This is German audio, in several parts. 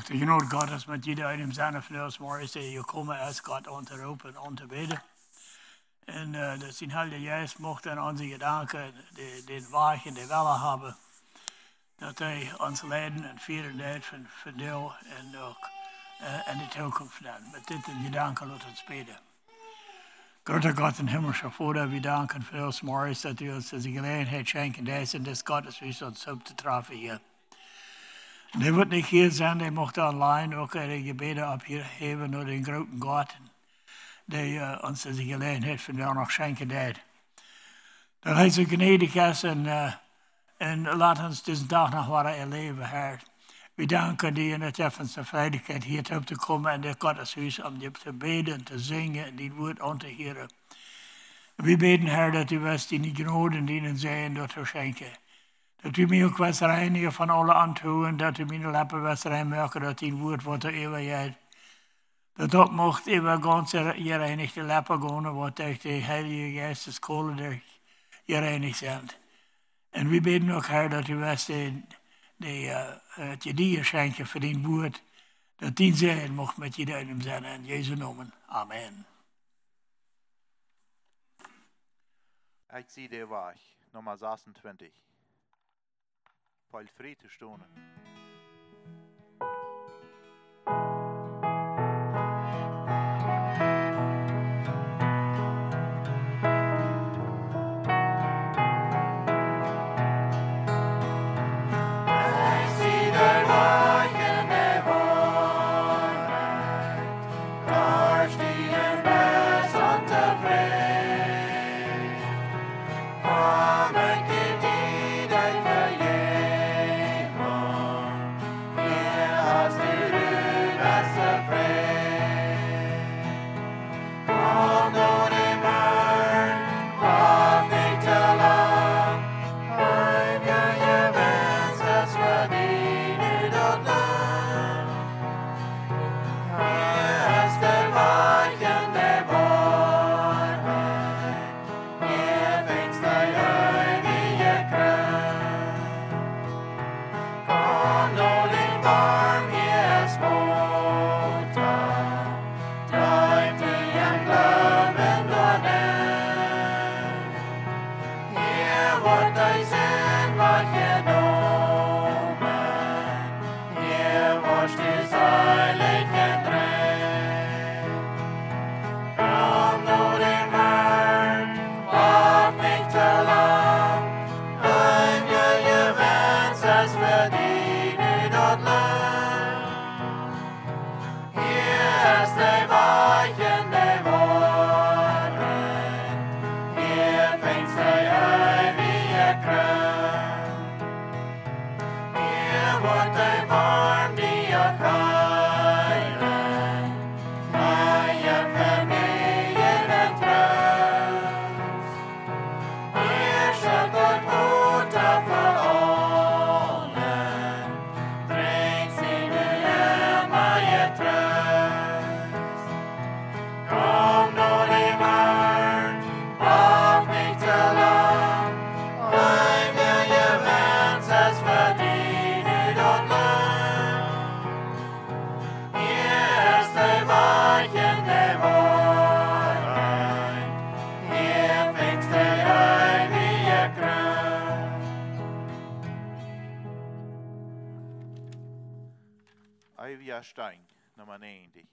Och de genoot Gottes met jeder einem seiner von ons morgens die gekomen is, Gott onderroepen en te bidden. En dat zijn hele juist mochten onze gedanken, den Weg in de Welle hebben. Dat hij ons leiden en vieren deed van deel en ook in de toekomst dan. Met dit in gedanken laten ons bidden. Grote God in hemelse Vader, we danken voor ons morgens dat u ons deze gelegenheid schenken deze en des Gotteshuis ons op te treffen hier. Die wordt niet hier zijn, die mocht online ook de gebeden opheffen door den grote God, die ons deze gelegenheid vandaag nog schenken deed. Dat hij zo gnädig is en laat ons deze dag nog wat erleven, Heer. We danken die in het effense veiligheid hier op te komen in dit Gotteshuis om je te bidden en te zingen en die woord aan te horen. We bidden, Heer, dat u was die genoden dienen zijn door te schenken. Dat u mij ook was reinigen van alle antwoorden, dat u mijn lippen was reinmaken, dat die woord wordt de eeuwigheid. Dat ook mocht eeuwig ganz gereinigde lippen gaan, wat durch de Heilige Geistes kolen durch gereinigd zijn. En we bidden ook, Heer, dat u was het je die schenken voor die woord, dat die zijn mocht met je duidelijk zijn. In Jezus naam. Amen. Ik zie de weg, nummer 26. Paul Fried te stonen. Stein, nummer 90.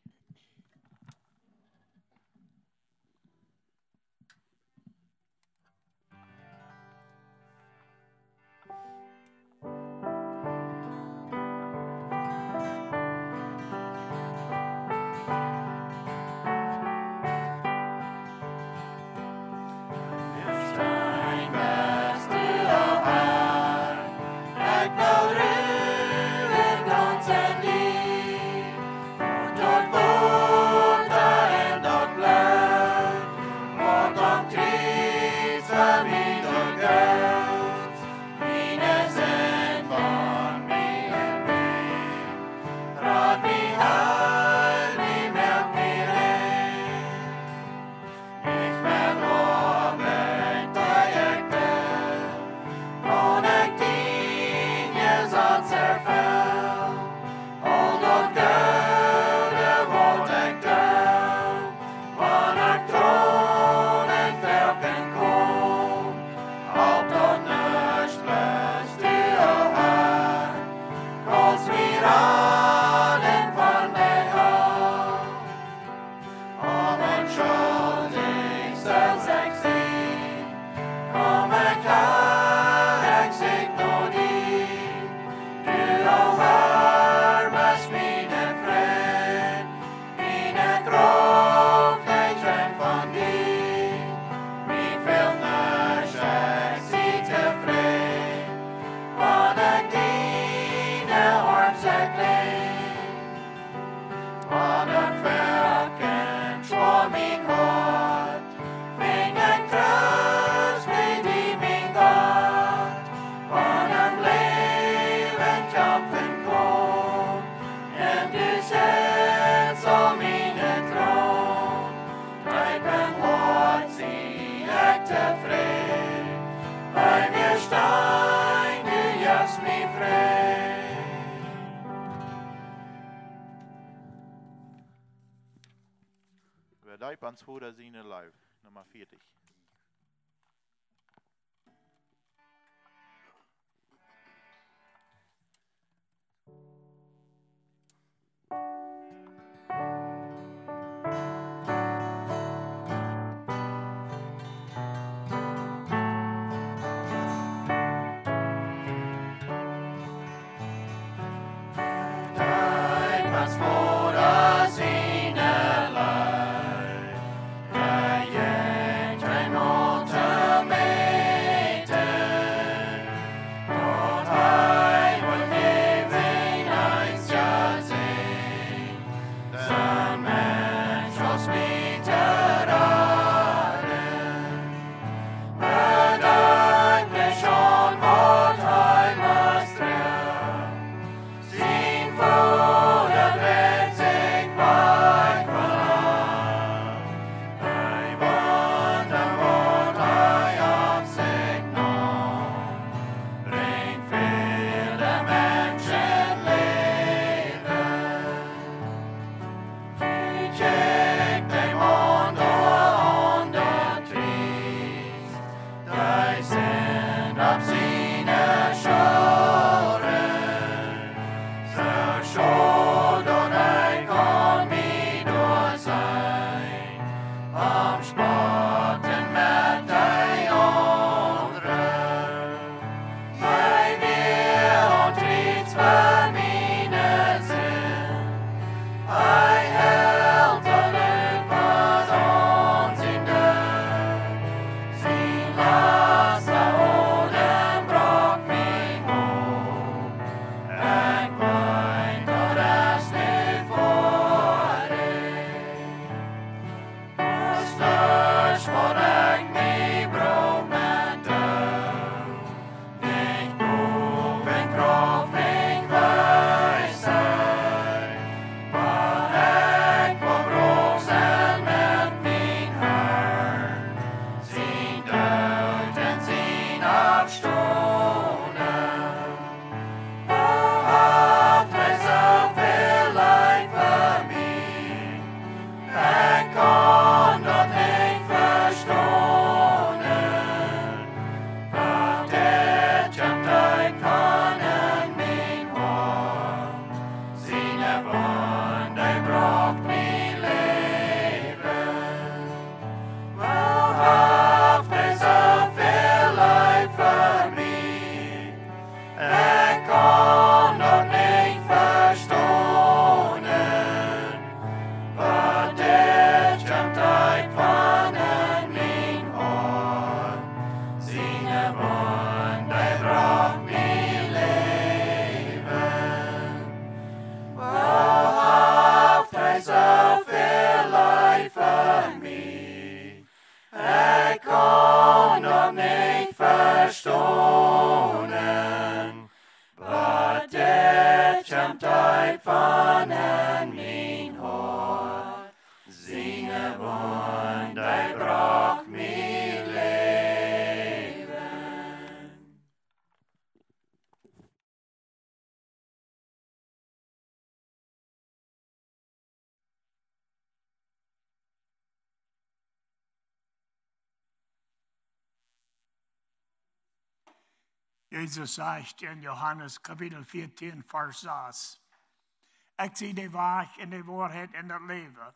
All Leib ans Vater seine Leib. Nummer 40. Jesus sagt in Johannes Kapitel 14, Vers 6, ik zie de weg en de waarheid in het leven.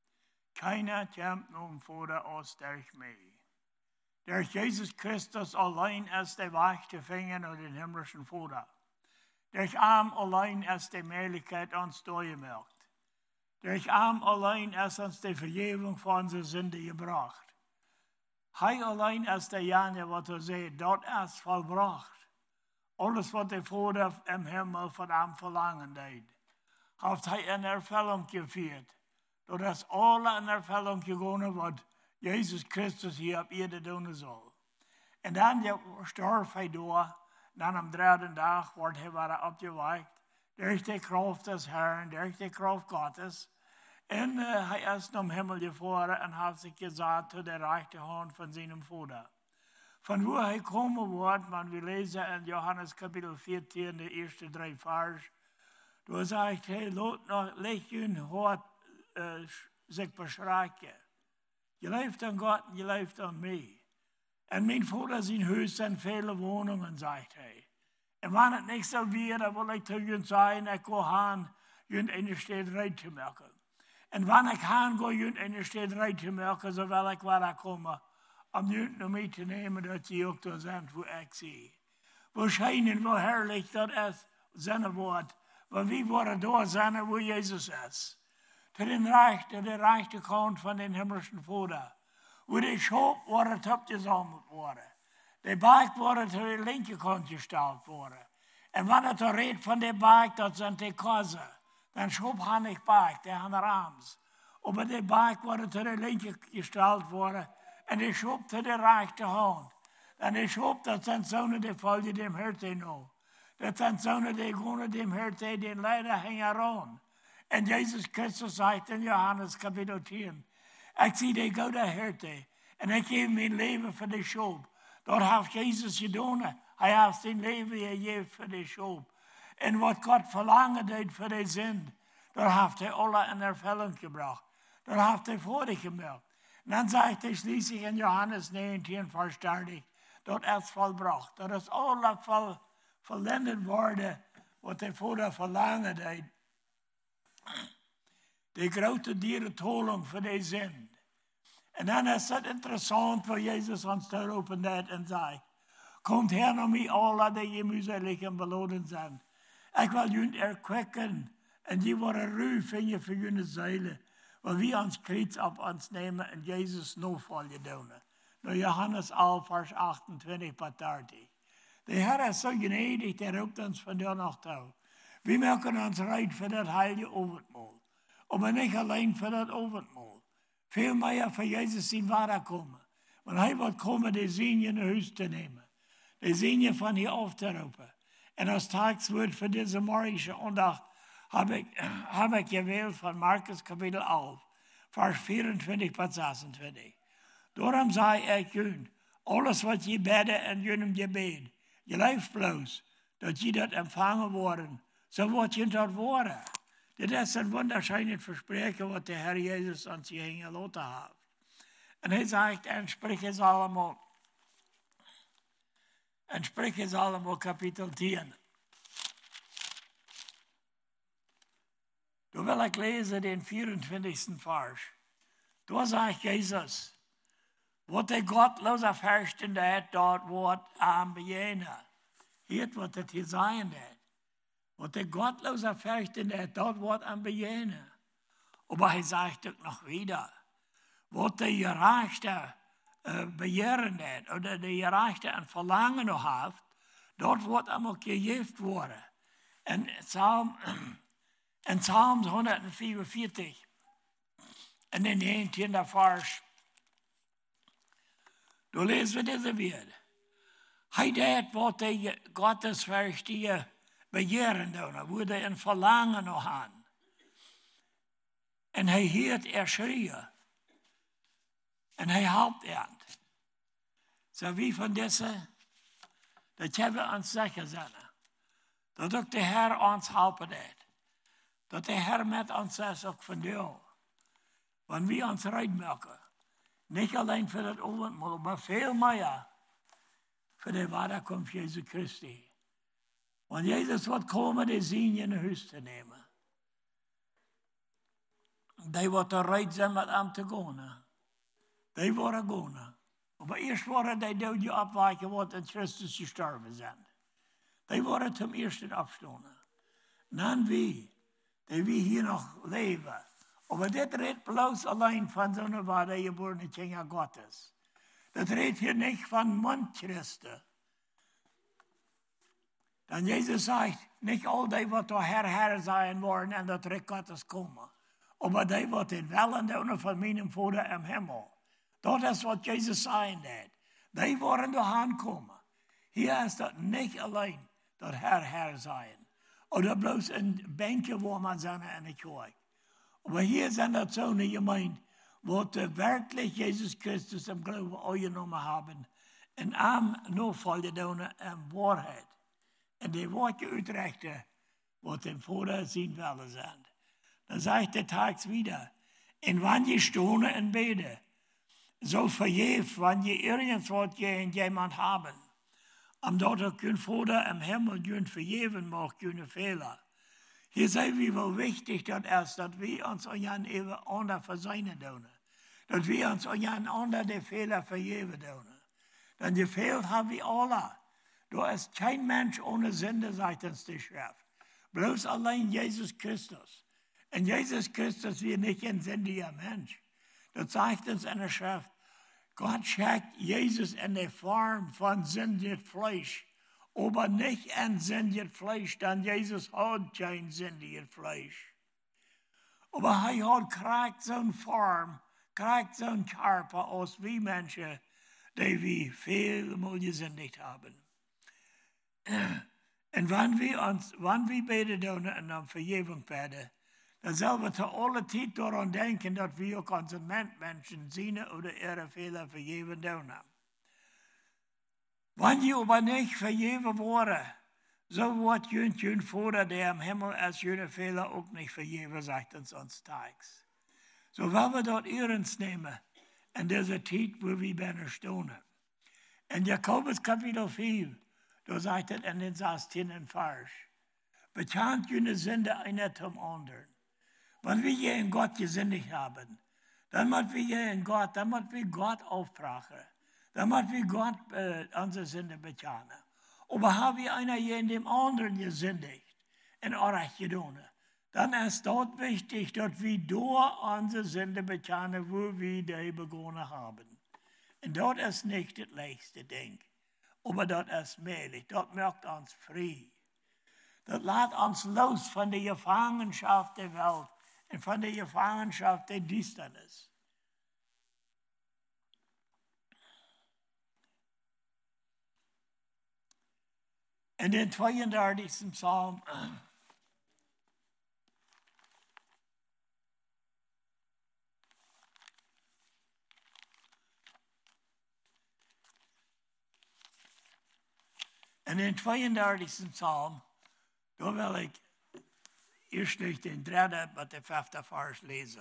Keiner komt nun vorder als durch mij. Durch Jesus Christus allein ist der Weg zu finden naar den himmlischen Vater. Durch ihm allein ist die Möglichkeit uns durchgemacht. Durch ihm allein ist uns die Vergebung von unseren Sünden gebracht. Hij allein ist derjenige, was er sagt, dort ist vollbracht. Alles, was der Vater im Himmel von ihm verlangen deed, hat er in Erfüllung geführt. Dat is alle in Erfüllung gegangen, was Jesus Christus hier op Erde doen soll. En dan starf hij door. Dan am dritten Tag wordt hij weer opgewekt. Durch die Kraft des Herrn, durch die Kraft Gottes. En hij is naar Himmel gevaren en heeft zich gezet tot de rechte hand van zijn Vater. Van wo hij komen wordt, man, we lezen in Johannes Kapitel 14, de eerste 3 vers. Daar zegt hij, laat nog licht hun hart zich beschrijken. Gelooft an Gott und gelooft an mich. Und mein Vater sein Haus sind viele Wohnungen, sagt er. Und wenn es nicht so wäre, will ich zu ihnen sagen, ich gehe hin, ihnen eine Stadt rein zu machen. Und wenn ich hingehe, ihnen eine Stadt rein zu machen, so will ich weiterkommen, um ihnen noch mitzunehmen, dass sie auch da sind, wo ich sie. Wo scheinen, wo herrlich das ist, seine Wort. Weil wir wollen da sein, wo Jesus ist. Zu den Reichen, der reichte Kant von den himmlischen Vater. Wo die Schop worden abgesammelt worden. Der Berg wurde zu der linken Kant gestellt worden. Und wenn er da redet von dem Berg, das sind die Kasse. Dann Schop hat nicht Berg, der hat Rams. Aber der Berg wurde zu der linken gestellt worden. Und der Schop zu der rechten Hand. Und der Schop, das sind Söhne, die folgen dem Hirte noch. Das sind Söhne, die gehen dem Hirte, den leider hängen an. Und Jesus Christus sagt in Johannes Kapitel 10, ich sehe die gute Hirte und ich gebe mein Leben für die Schop. Dort hat Jesus getan. Er hat sein Leben gegeben für die Schop. Und was Gott verlangen hat für die Sünde, dort hat er alle in Erfüllung gebracht. Dort hat er vorher gemacht. Und dann sagt er schließlich in Johannes 19, Vers 30, dort ist vollbracht. Dort ist alle vollendet worden, was der Vater verlangen hat. Die große Dierentolung für die Sünde. Und dann ist es interessant, wo Jesus uns da roepen hat und sagt, kommt her nach mir alle, die mühselig und beladen sind. Ich will jullie erquicken und die worden rufen für jullie Seele, weil wir uns Kreuz auf uns nehmen und Jesus nachfolgen tun. Nach Johannes 11, Vers 28 bis 30. Der Herr ist so gnädig, der ruft uns von der Nacht auf. Wir machen uns rein für das heilige Abendmahl. Aber nicht allein für das Abendmahl. Vielmehr für Jesus sein Wiederkommen. Und er wird kommen, die Sehne in Haus zu nehmen. Die Sehne von hier aufzurufen. Und das Tagswort für diese morgische Andacht habe ich gewählt von Markus Kapitel 11, Vers 24 bis 26. Darum sage ich euch, alles was ihr betet in jenem Gebet, gelauft bloß, dass ihr das empfangen worden, so wird ihr dort worden. Das ist ein wunderschönes Versprechen, was der Herr Jesus uns hier hingelassen hat. Und er sagt, in Sprüche Salomo Kapitel 10. Da will ich lesen den 24. Vers. Da sagt Jesus, wat de godloze verstande het, dat wordt aan bejenen. Hier wat het hier zijn het. Wat de godloze verstande het, dat wordt aan bejenen. Aber hij zegt ook nog wieder, wat de gerechte begehren het, oder de gerechte een verlangen nog heeft, dat wordt hem ook gegeven worden. En Psalm 144, en de 19e vers, da lesen wir diese wieder. Hij deed wat de Gottesfürchtige begehren doen, wo de een verlangen nog aan. En hij hield schreeuwen. En hij helpt het. Zo wie van deze, dat hebben we ons zeker zijn. Dat ook de Heer ons helpen deed. Dat de Heer met ons is ook van jou. Want we ons reid maken. Niet alleen voor het avondmaal, maar veel meer voor de wederkomst Jezus Christi. Want Jezus wordt komen de zin in huis te nemen. Die wordt er reid zijn met hem te gaan. Die worden gaan. Maar eerst worden die dood je afwijken wat in Christus gestorven zijn. Die worden zum eersten afstonden. Dan wie, die hier nog leven. Aber das redet bloß allein von so einer wahrgeborenen Kinder Gottes. Das redet hier nicht von Mundchristen. Denn Jesus sagt, nicht all die, die der Herr sein wollen, und das Reich Gottes kommen. Aber die, die den Willen tun von meinem Vater im Himmel. Das ist, was Jesus sagen hat. Die wollen dahin kommen. Hier ist das nicht allein der Herr sein. Oder bloß in Bänke, wo man seine in der Kirche. Aber hier sind das so eine Gemeinde, wo wirklich Jesus Christus im Glauben angenommen haben, und am nachfolgen tun in Wahrheit. Und die Worte uitrichten, was dem Vater sein Wille sind. Dann sagt der Tags wieder, in wann je stonen und beten, so verjeft, wenn je irgendwas gegen jemand haben. Am dort auch kein Vater im Himmel gehen vergeben mag, keine Fehler. Hier sei wie wohl wichtig, dass wir uns an einen anderen versöhnen dürfen. Dass wir uns an einen anderen die Fehler vergeben dürfen. Denn gefehlt haben wir alle. Da ist kein Mensch ohne Sünde, sagt uns die Schrift. Bloß allein Jesus Christus. Und Jesus Christus wird nicht ein sündiger Mensch. Das sagt uns in der Schrift. Gott schickt Jesus in der Form von sündiges Fleisch. Aber nicht ein sündiges Fleisch, denn Jesus hat kein sündiges Fleisch. Aber er hat kriegt so eine Form, kriegt so einen Körper aus wie Menschen, die wir vielmal gesündigt haben. Und wenn wir beten und um Vergebung beten, dann sollen wir zu aller Zeit daran denken, dass wir auch unseren Mitmenschen seine oder ihre Fehler vergeben dürfen. Wenn ihr aber nicht vergeben wurde, so wird jün Vater, der im Himmel ist, jüne Fehler auch nicht vergeben, sagt uns Tags. So wollen wir dort ernst nehmen, in dieser Zeit, wo wir bei stehen. In Jakobus Kapitel 5, da sagt es in den 16. Vers, bekannt jüne Sünde einer zum anderen. Wenn wir hier in Gott gesündigt haben, dann müssen wir hier in Gott, dann müssen wir Gott aufbrachen. Dann müssen wir Gott unsere Sünde bekennen. Aber haben wir einer hier in dem anderen gesündigt, in Unrecht getan, dann ist dort wichtig, dass wir dort unsere Sünde bekennen, wo wir die begonnen haben. Und dort ist nicht das leichteste Ding. Aber dort ist möglich. Dort macht uns frei. Das lässt uns los von der Gefangenschaft der Welt und von der Gefangenschaft der Düsternis. In den 32. Psalm Psalm, da will ich erst durch den 3. bis den 5. Vers lesen.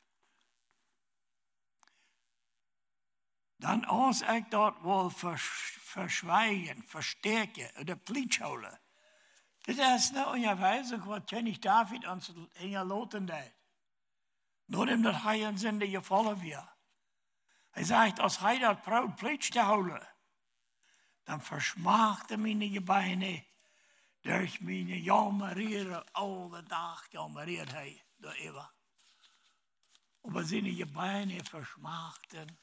Dann als ich dort wohl verschweigen, verstärken oder Plitschholen. Das ist eine Unterweisung, was König David uns hinterlassen hat. Nur dem, dass er in Sünde gefallen wird. Er sagt, als er das Brot Plitsch zu holen, dann verschmachte meine Gebeine durch meine Jammerieren, alle Tag jammeriert er, da immer. Aber seine Gebeine verschmachten.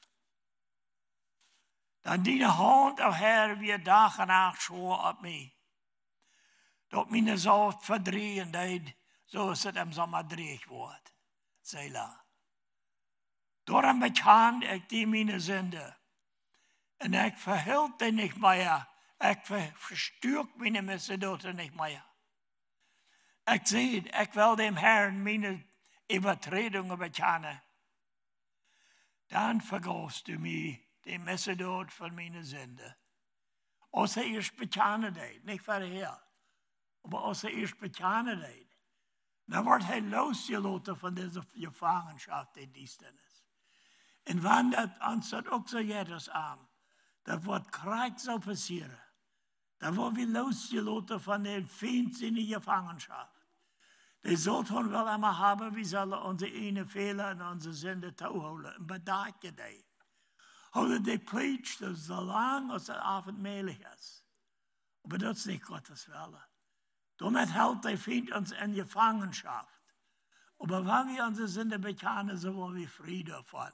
Dann die Hand, o Herr, wie Tag und Nacht schwor auf mich. Dat meine Saft verdrehen deed, so ist es im Sommer dreig wordt. Selah. Darum bekannte ich die meine Sünde. Und ich verhielt die nicht mehr. Ich verstürkt meine Missedoten nicht mehr. Ich sehe, ich will dem Herrn meine Übertretungen bekennen. Dann vergabst du mir die Missedot von meiner Sünde. Außer ich bekenne das, nicht vorher. Aber außer ich bekenne das. Dann wird er losgelassen von dieser Gefangenschaft der Düsternis. Und wenn das uns das auch so jedes Abend, das wird Krieg so passieren. Da werden wir losgelassen von der feindlichen Gefangenschaft. Die sollten wir immer haben, wir sollen unsere eine Fehler und unsere Sünde holen und bedenken die. Holen die Pflicht, so lange als es abendmählich ist. Aber das ist nicht Gottes Wille. Damit hält der Feind uns in Gefangenschaft. Aber wenn wir unsere Sünde bekennen, so wollen wir Frieden davon.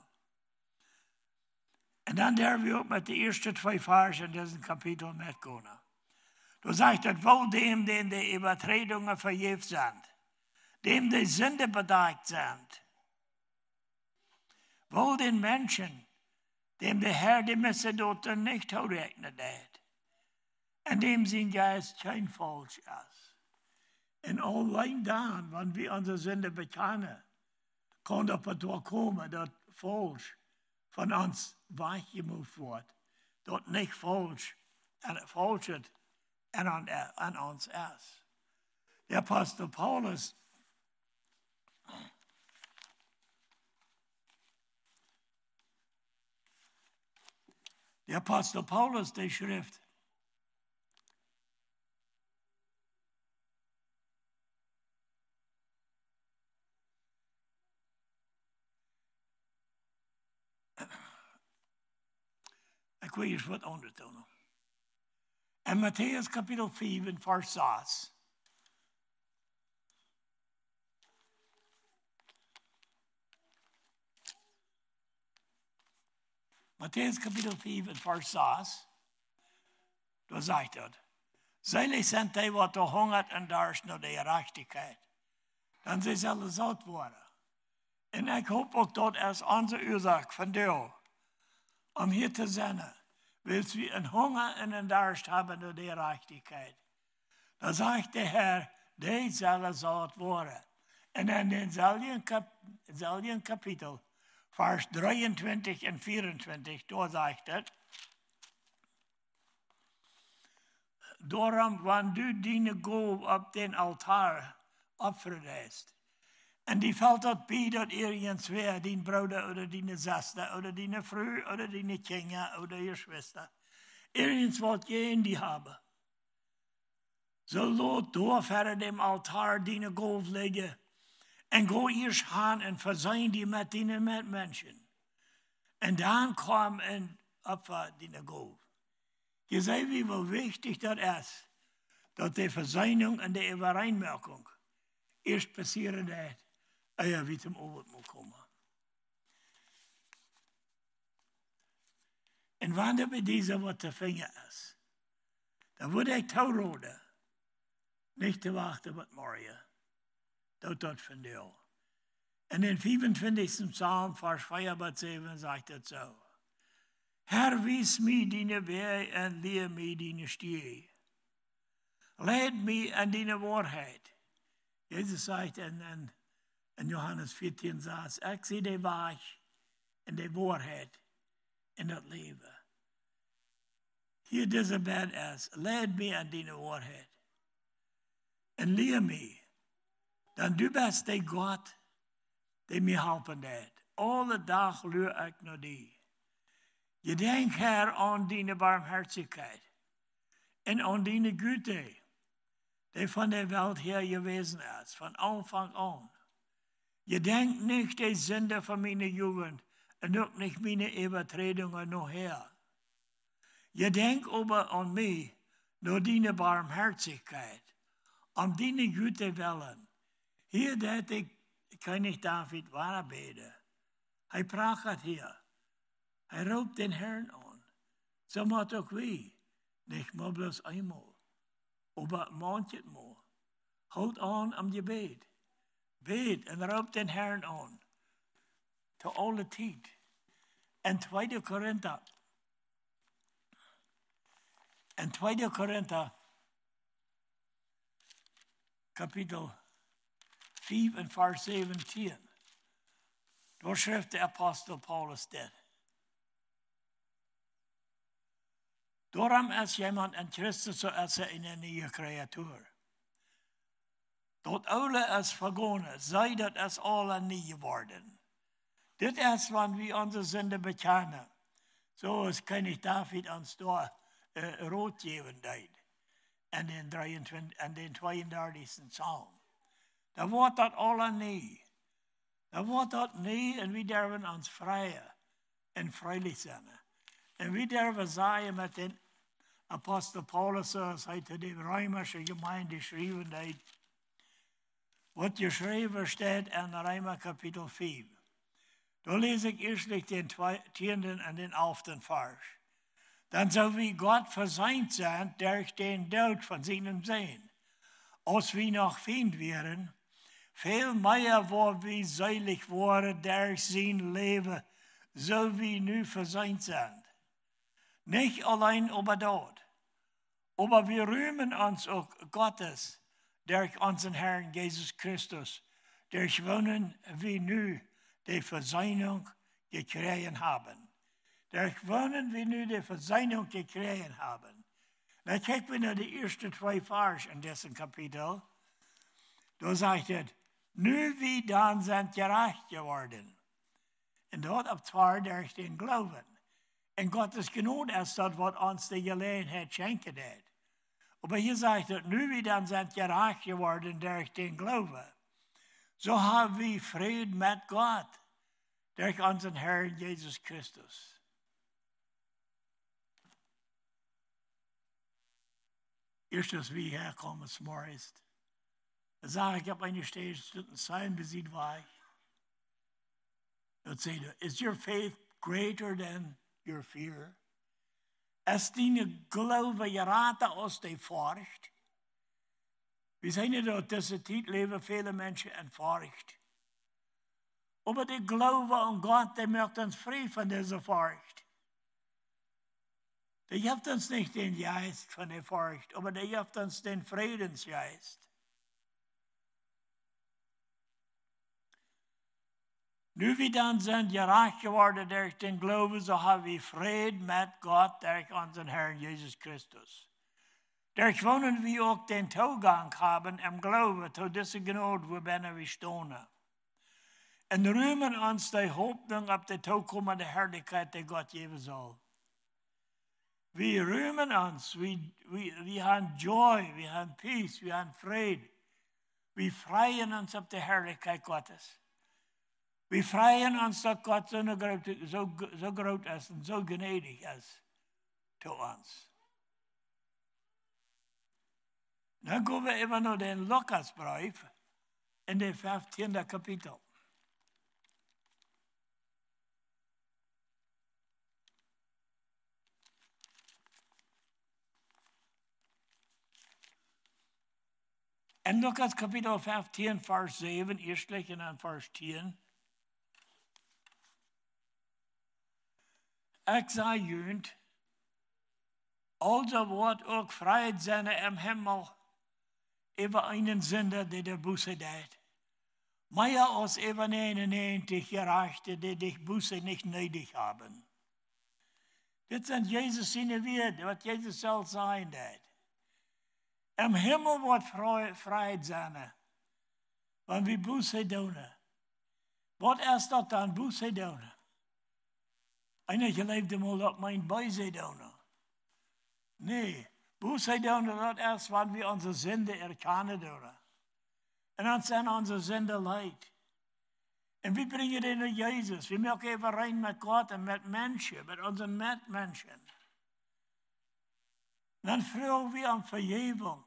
Und dann dürfen wir auch mit den ersten 2 Versen in diesem Kapitel mitgehen. Du sagst, dass wohl dem, denen die Übertretungen vergeben sind, dem die Sünde bedeckt sind, wohl den Menschen, dem der Herr die Missedoten nicht rechnet hat, und dem sein Geist kein falsch ist. Und allein dann, wenn wir unsere Sünde bekennen, kann das dazu kommen, dass falsch von uns weichgemacht wird, dass nicht falsch an uns ist. Der Apostel Paulus Der Apostel Paulus, der schrift, ik wil eens wat ondertonen. In Matthäus kapitel 5 en vers 6. Matthäus kapitel 5 en vers 6. Da sagt er, selig sind die, wat hungert en dorst naar de gerechtigheid. Dan ze zullen zout worden. En ik hoop ook dat als onze oorzaak van jou, om hier te zijn, willst we een hunger en een dorst hebben naar de gerechtigheid. Dan zegt de Heer, die zullen zout worden. En in denzelfde kapitel, vers 23 en 24, daar zegt het, daarom, wanneer du dine goof op den altaar opverdijst, en die valt dat bij dat ergens weer, die broeder oder die zuster, oder die vrouw, oder die kinderen, oder je schwester, ergens wat je in die hebben. Zo laat door verder dem altaar die goof liggen, en go eerst gaan en verzijn die met die mensen. En dan kwam en opfer die goof. Je ziet wie wel wichtig dat is, dat de verzijning en de overeenmerking eerst passeren dat, en je weet hem over moet komen. En wanneer bij deze wat te vinger is, dan word ik toeroden, niet te wachten wat morgen, dat van jou. En in 25. Psalm, vers 4-7, zegt het zo. Herr, wies mij die weg en leer mij die stier. Leid mij aan die waarheid. Jezus zegt in Johannes 14, 6, ik zie de weg en de waarheid in het leven. Hier deze bed is, leid mij aan die waarheid. En leer mij. Dan du bist de God, die mij helpen deed. Alle dag luur ik naar die. Je denkt, Herr, aan die barmherzigheid en aan die Güte, die van der Welt her gewesen ist, von Anfang an. Je denkt nicht die Sünde von meiner Jugend und auch nicht meine Übertretungen noch her. Je denkt aber an mich, nur die Barmherzigkeit, an die Güte willen. Hier dat ik König David waarabeden. Hij praat hier. Hij roept den Herrn an. So macht auch wie. Nicht mal bloß einmal. Aber manches Mal. Houd an am Gebet. Bet en roept den Herrn an. Te alle tijd. En 2 Korinther. En 2 Korinther. Kapitel 5 en vers 17. Daar schrijft de apostel Paulus dit. Daarom is jemand in Christus zo is hij een nieuwe creatuur. Dat oude is vergonnen, zij dat is alle nieuw geworden. Dit is wanneer we onze zonde bekennen. Zoals König David ons daar rood geven deed. En den 32. Psalm. Dan wordt dat alle nieuw. Dan wordt dat nieuw en we durven ons vrijen en vrijelijk zijn. En we durven zeggen met den apostel Paulus, zoals hij te de Römische gemeente geschreven heeft. Wat geschreven staat in Römer kapitel 5. Da lees ik eerst den 10. en den 11. vers. Dan zal wie Gott verseind zijn durch den Dood van zijn Zoon. Als we nog vriend wären, veel meer waar we selig worden durch zijn leven, zo wie nu verseind zijn. Nicht allein über dort, aber wir rühmen uns auch Gottes durch unseren Herrn Jesus Christus, durch wonen wir nu die Versöhnung gekriegt haben. Durch wonen wir nu die Versöhnung gekriegt haben. Dan kijken we naar de eerste 2 vers in dessen Kapitel. Da sagt het, nu wie dan zijn gerecht geworden. En dat op 2 durch den Glauben. En Gottes Gnade ist das, was uns die Gelegenheit schenken hat. Aber hier sagt er, nu wir dann sind gerecht geworden durch den Glauben, so haben wir Frieden mit Gott durch unseren Herrn Jesus Christus. Eerst als we herkomen s'morgens, dan sage ik op een stage, zijn bezit waar. Dat zei hij, is your faith greater than your fear? Is die geloof je rater als die furcht? We zijn in deze tijd leven vele mensen in furcht. Maar die geloven aan God, die maakt ons vrij van deze furcht. Die geeft uns nicht den Geist von der Furcht, aber der gibt uns den Friedensgeist. Nu wir dann sind gerecht geworden durch den Glauben, so haben wir Frieden mit Gott durch unseren Herrn Jesus Christus. Durch wonen wir auch den Zugang haben im Glauben zu dieser Gnade, worin wir stehen. Und rühmen uns die Hoffnung auf die zukommende Herrlichkeit, die Gott geben soll. Wir rühmen uns, wir haben Joy, wir haben Peace, wir haben Frieden. Wir freuen uns auf die Herrlichkeit Gottes. Wir freuen uns, dass Gott so groß ist und so gnädig ist zu uns. Dann gehen wir immer noch den Lukasbrief in den 15. Kapitel. In Lukas Kapitel 15, Vers 7, eerstelijk en dan Vers 10. Ik zei junt, also wordt ook vrijheid zijn im Himmel über einen Sünder, der der Buße deed. Mehr als über 99 Gerechte, die dich Buße nicht nötig haben. Das sind Jesus seine Worte, was Jesus soll sein deed. Im Himmel wordt Freiheit sein, wenn wir Buße tun. Was ist das dann, Buße tun? Einer gelebt mal auf mein Beise tun. Nee, Buße tun, das ist, wenn wir unsere Sünde erkennen tun. Und dann sind unsere Sünde leid. Und wir bringen den zu Jesus. Wir machen even rein mit Gott und mit Menschen, mit unseren Mitmenschen. Dann fragen wir um Vergebung.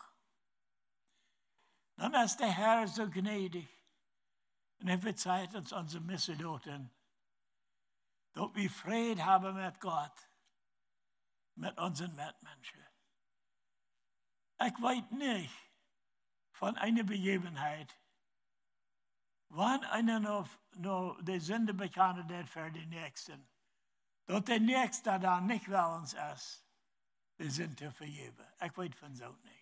Dann ist der Herr so gnädig. Und er verzeiht uns unsere Missetaten. Dass wir Frieden haben mit Gott, mit unseren Mitmenschen. Ich weiß nicht von einer Begebenheit, wann einer noch die Sünde bekannt hat für den Nächsten. Dass der Nächste dann nicht willens ist, die Sünde zu vergeben. Ich weiß von so nicht.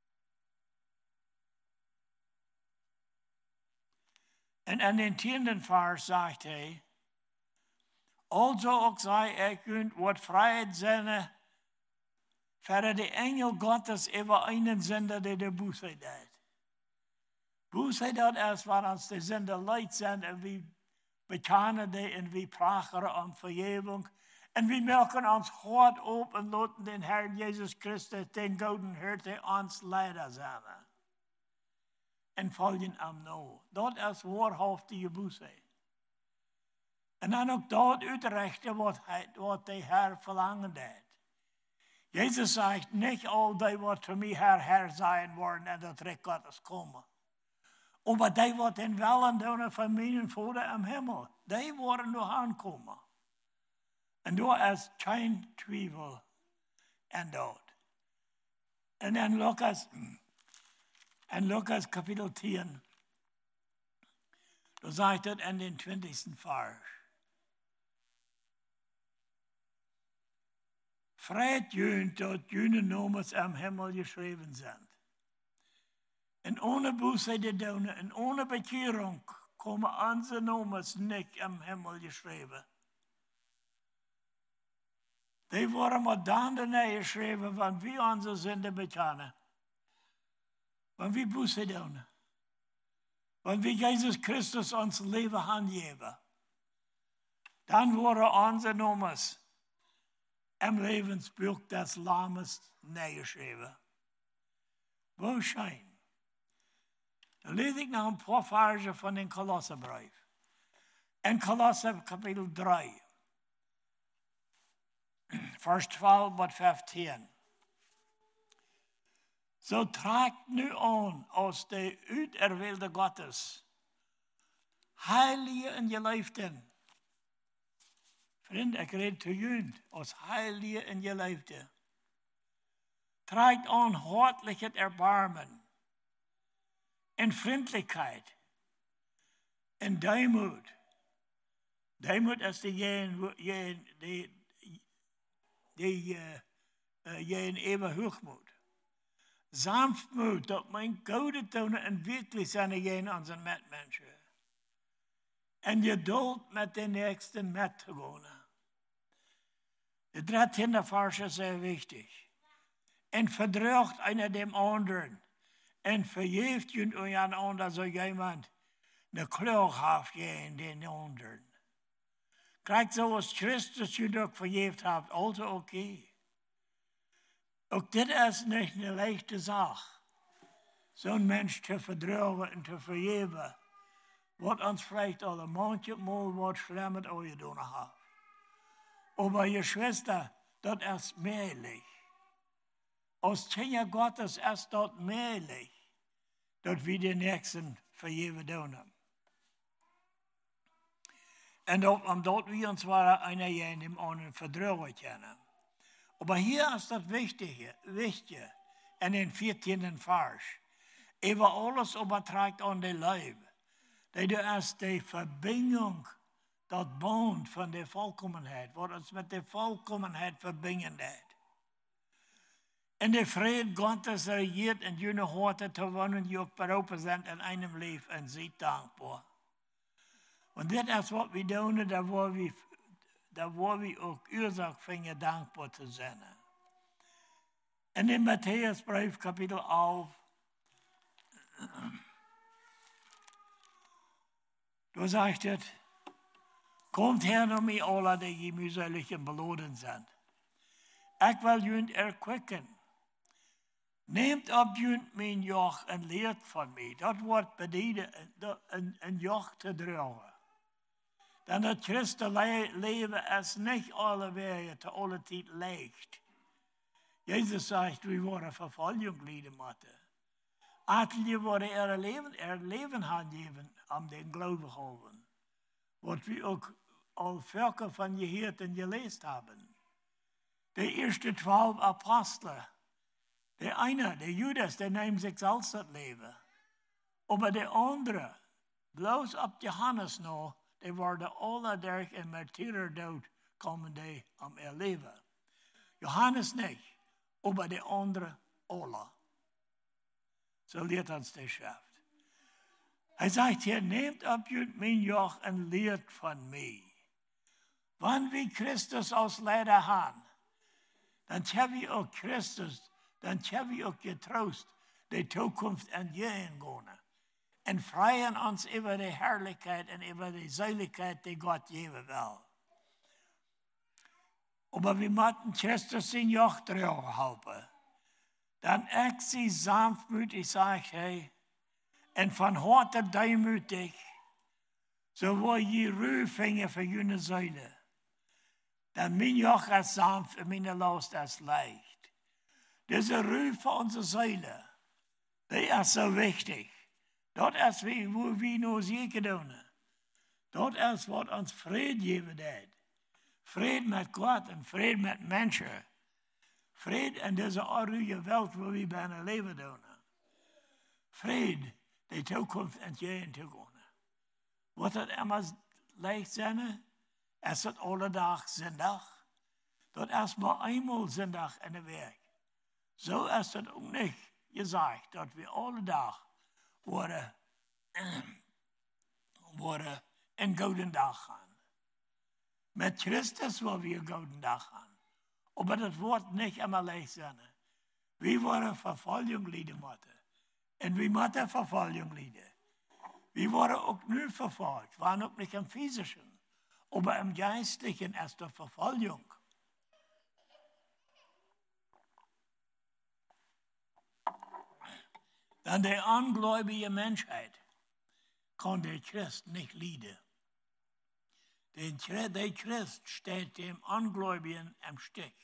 Und in den 10. Vers sagt er, also auch sei ich wat Freiheit seine für die Engel Gottes über einen Sünder, der die Buße deed. Buße das ist, wenn uns die Sünder leid sind und wir bekennen die und wir prachen um Vergebung. Und wir merken uns hart op und lassen den Herrn Jesus Christus, den Guten Hirte, uns leider sein. Und folgen am No. Das ist wahrhaftige Buße. Und dann auch dort uitrichten, was der Herr verlangen hat. Jesus sagt, nicht all die, was für mich Herr sein wollen, und das Recht Gottes kommen. Aber die, was den Willen tun von meinen Vater im Himmel, die wollen noch ankommen. Und da ist kein Zweifel an dort. Und in Lukas Kapitel 10, da sagt er in den 20. Vers. Freiheit jönt, dort jene Nomen am Himmel geschrieben sind. Und ohne Buße die Dune, und ohne Bekehrung kommen unsere Nomen nicht am Himmel geschrieben. Die worden maar dan daarna geschreven, wenn wir unsere Sünde bekennen. Wenn wir Buße tun. Wenn wir Jesus Christus uns Leben angeben. Dann worden unsere Nomen im Lebensbuch des Lammes neergeschrieben. Wo schön. Da lese ich noch ein paar Verse von den Kolosserbrief. In Kolosser Kapitel 3, Vers 12 bis 15. So tragt nu aan als de uiterwählte Gottes, heilige en geliefden. Vriend, ik red te jullie als heilige en geliefden. Tragt aan hartliches Erbarmen, en Vriendlichkeit, en Deimut. Deimut is die in eeuwig hoogmoed. Sanftmoed, dat mijn goede tonen en wirklich zijn aan zijn medmensen. En geduld met de nächsten met te wonen. De 13e vers is sehr wichtig. En verdreugt einer dem anderen. En vergeeft je een ander zo jemand eine Klug heeft in den anderen. Kijk, zoals Christus je ook vergeeft heeft, also okay. Ook dit is niet een leichte zaak. Zo'n mens te verdruwen en te vergeven, wat ons vielleicht al een manchmal wat schlimmer gedaan heeft. Aber je Schwester, dat is mehrlich. Als Kinder Gottes ist dat mehrlich, dat wir den Nächsten vergeven doen. En omdat wir uns zwar einer in dem anderen verdrügen können. Aber hier ist das Wichtige, in den 14. Vers. Über alles übertragt an die Leib. Das ist die Verbindung, das Band von der Vollkommenheit, was uns mit der Vollkommenheit verbinden hat. En de vrede Gottes regiert in jullie harten te wonen, die ook beroepen zijn in einem leven en ziet dankbaar. Und dit is wat we doen, daar waar we ook Ursache vinden dankbaar te zijn. En in Matthäusbrief Kapitel 11, da sagt het, kommt her naar mij alle die mühselig en beladen zijn. Ik wil jullie erquicken. Neemt op jullie mijn joch en leert van mij. Dat wordt bedienen, een joch te dragen. Dan het Christenleven is niet alle wegen te alle tijd leicht. Jezus zegt, we worden vervolging lijden moeten. Atelijke worden er leven aangeven om den geloven houden. Wat we ook al vaker van gehoord en gelezen hebben. De eerste 12 apostelen. Der eine, der Judas, der nahm sich selbst das Leben. Aber der andere, bloß ab Johannes noch, die worden alle durch een Martyrerdood komen die am erleben. Johannes nicht, aber der andere alle. So lehrt uns die Schrift. Er sagt hier, nehmt ab mein Joch und lehrt von mir. Wann wir Christus als Lehrer haben, dann haben wir auch Christus, dann haben wir auch getrost, die Zukunft entgehen gehen. Und freuen uns über die Herrlichkeit und über die Seligkeit, die Gott geben will. Aber wir müssen Christus in Joch drauf halten. Dann ich sie sanftmütig, sag hey, und von Harte deimütig, so wo je Rühfinger für jene Säule. Dann mein Joch ist sanft und meine Last ist leicht. Diese Rüh für unsere Säule, die ist so wichtig. Dat is wo wir nur zeker doen. Dat is wat ons vrede geven heeft. Vrede met God en vrede met mensen. Vrede in deze arme wereld waar we bijna leven doen. Vrede, de toekomst en je toekomst. Wat het immer leicht zijn, is het alle dag zondag. Dat is maar eenmaal zondag in de week. Zo is het ook niet gezegd dat we alle dag worden een gouden dag gaan. Met Christus willen we een gouden dag gaan. Maar dat wordt niet immer leicht zijn. We worden vervolging lijden moeten. En we moeten vervolging lijden. We worden ook nu vervolgd. We waren ook niet im physischen. Maar im geistlichen ist die Verfolgung. An der ungläubigen Menschheit kann der Christ nicht leiden. Der Christ steht dem Ungläubigen am Stich.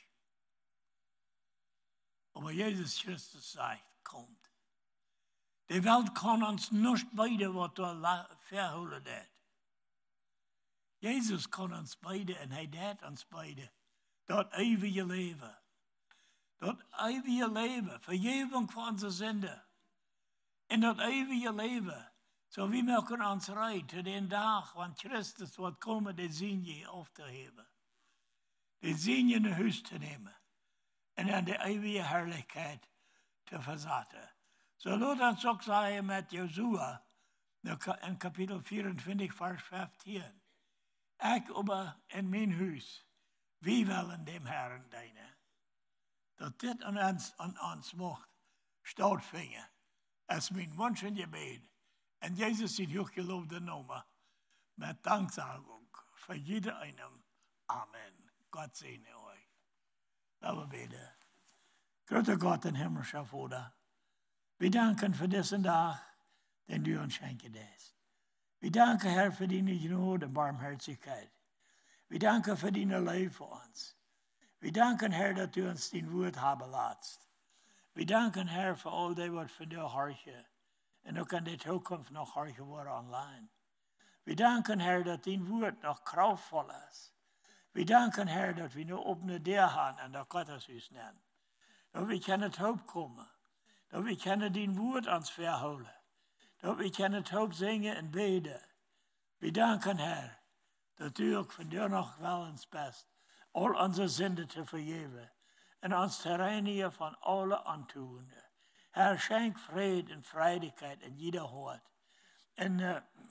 Aber Jesus Christus sagt, kommt. Die Welt kann uns nicht beide, was da verholen hat. Jesus kann uns beide und er hat uns beide. Das ewige Leben. Das ewige Leben. Vergebung für unsere Sünde. In das ewige Leben. So wie wir können uns reiten zu den Tag, wann Christus wird kommen, die Sinje aufzuheben. Die Sinje in Huis zu nehmen. Und an die ewige Herrlichkeit zu versaten. So laat uns auch sagen mit Josua, in Kapitel 24, Vers 15. Ich aber in mein Haus, wie wollen dem Herrn dienen. Dass dit an uns macht, stattfinden, als mein Wunsch und Gebet. Und Jesus in hochgelobte Namen, mit Danksagung für jeden einen. Amen. Gott segne euch. Laten we beten. Grote Gott en himmlischer Vater, wir danken für diesen Tag, den du uns schenken hast. Wir danken, Herr, für deine Gnade und Barmherzigkeit. Wir danken für deine Liebe für uns. Wir danken, Herr, dass du uns dein Wort haben lässt. Wir danken, Herr, für all die, was von dir horchen. Und auch in der Zukunft noch horchen worden online. Wir danken, Herr, dass dein Wort noch kraftvoll ist. Wir danken, Herr, dass wir nur offene Tür haben und das Gotteshaus nennen. Dass wir können Taub kommen. Dass wir können dein Wort ans verholen. Dass wir können Taub singen und beten. Wir danken, Herr, dass du auch von dir noch willens bist, all unsere Sünde zu vergeben und uns zu reinigen von allen Antugenden. Herr, schenk Frieden und Freudigkeit in jeder Hort. Und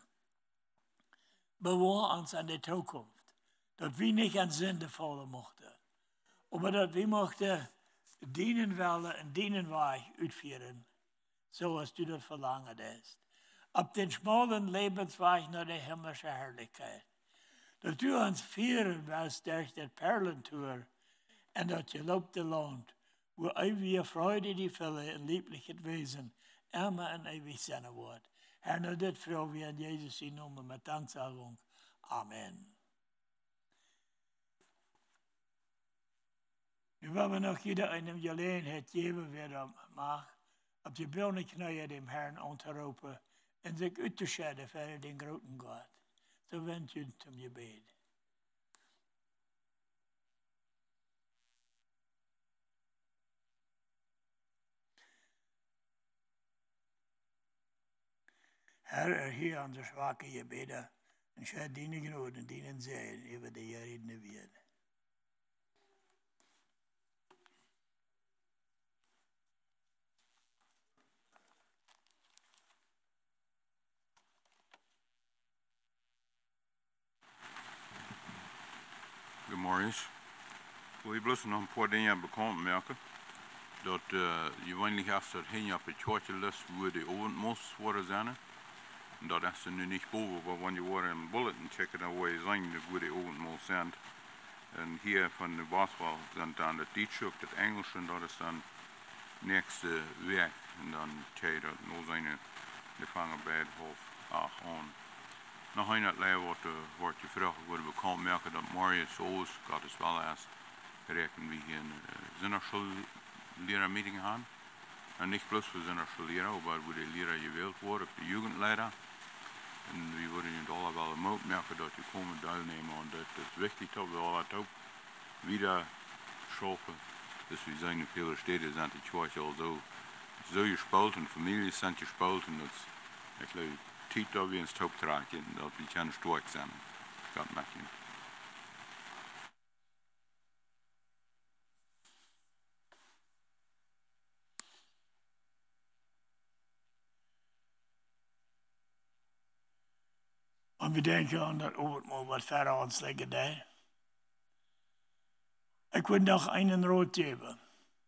bewahr uns an der Zukunft, dass wir nicht an Sünde fallen mochten, aber dass wir mochten dienen wollen und dienen Weg ausführen, so als du das verlangt hast. Auf den schmalen Lebensweg nach der himmlischen Herrlichkeit. Dass du uns führen wirst durch das Perlentor und das gelobte Land, wo ewige Freude, die Fülle und liebliches Wesen immer und ewig sein wird. Herr, nur das fragen wir in Jesus in Namen mit Danksagung. Amen. Nu wollen wir noch jeder einem Gelegenheit geben, wer das mag, auf die Birne knien dem Herrn anzurufen und sich auszuscheiden für den großen Gott. So wendet uns zum Gebet. Herr, erhöre unsere schwache Gebete und schenke deine Gnade und deinen Segen über die Redende wird. Goedemorgen. Ik wil je bloos nog een paar dingen bekend maken. Dat je weinig erst dat heen op het charterlist waar de avondmaals worden zijn. En dat is er nu niet boven, maar wanneer je wordt een bulletin checken, dan waar je zijn waar de avondmaals zijn. En hier van de Baswal zijn dan het Duits, het Engels en dat is dan nächste week. En dan krijg je dat nog zijn de vangen bij het half 8 aan. Nog een het leven wordt je vragen worden bekend maken dat morgen zoals gaat het wel eens rekenen we hier een zinnerschulleraar-meeting gaan. En niet bloos voor zinnerschulleraar, maar waar de leraar gewählt wordt, de jugendleider. En we worden je alle wel een merken dat je komen deelnemen. En dat is wichtig dat we alle ook wieder schaffen. Dus we zijn in veel steden zijn die Kirche al zo gespalten, families zijn gespalten. Dat ik geloof tijd dat we ons top trekken, dat we kunnen sterk zijn. Gott machen. Und wir denken an das Abendmahl, was Vater uns legen hat. Ich will noch einen Rat geben.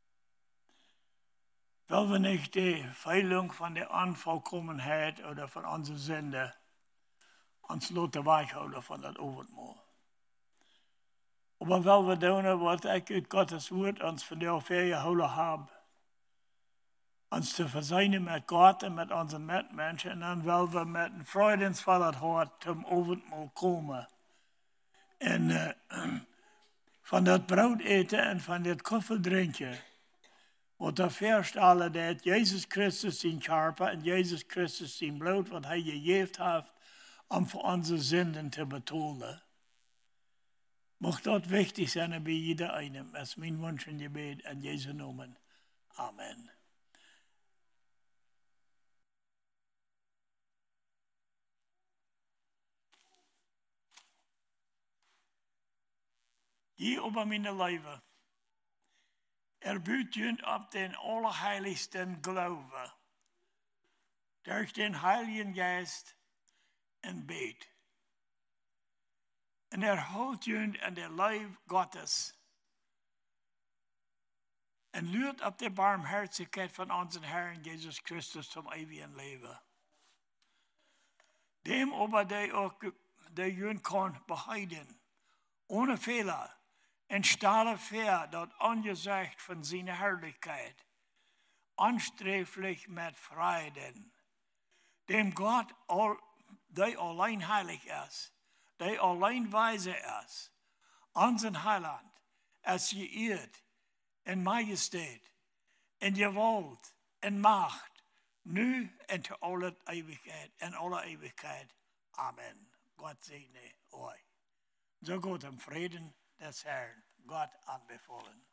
Weil wir nicht die Fehlung von der Unvollkommenheit oder von unserer Sünde uns lassen weichholen von das Abendmahl. Aber weil wir tun, was ich aus Gottes Wort uns von der Ferien geholt habe, uns zu versöhnen mit Gott und mit unseren Mitmenschen. Und dann wollen wir mit einem freudensvollen Hort zum Abendmahl kommen. Und von dat Brot eten en van dit koffel drinken. Wat er verstellen dat Jezus Christus zijn Körper en Jezus Christus zijn bloed, wat hij gegeven heeft, om voor onze Sünden te betalen. Mocht dat wichtig zijn bij jeder einem. Dat is mijn wunsch en gebed in Jesu naam. Amen. Hier over mijn leven. Erbuut jullie op den allerheiligsten Glaube. Durch den Heiligen Geist en beet. En holt jullie aan de Leib Gottes. En luurt op de barmherzigkeit van onze Herrn Jesus Christus zum ewigen Leben. Dem aber der ook de jullie kon beheiden. Ohne Fehler. En stelle ver dat angezegd van zijn Herrlichkeit, anstreblich met Freuden, dem Gott, der allein heilig ist, der allein weise ist, unseren Heiland, es geehrt in Majestät, in Gewalt, in Macht, nu en te alle Ewigkeit, in alle Ewigkeit. Amen. Gott segne euch. So Gott im Frieden des Herrn, Gott anbefohlen.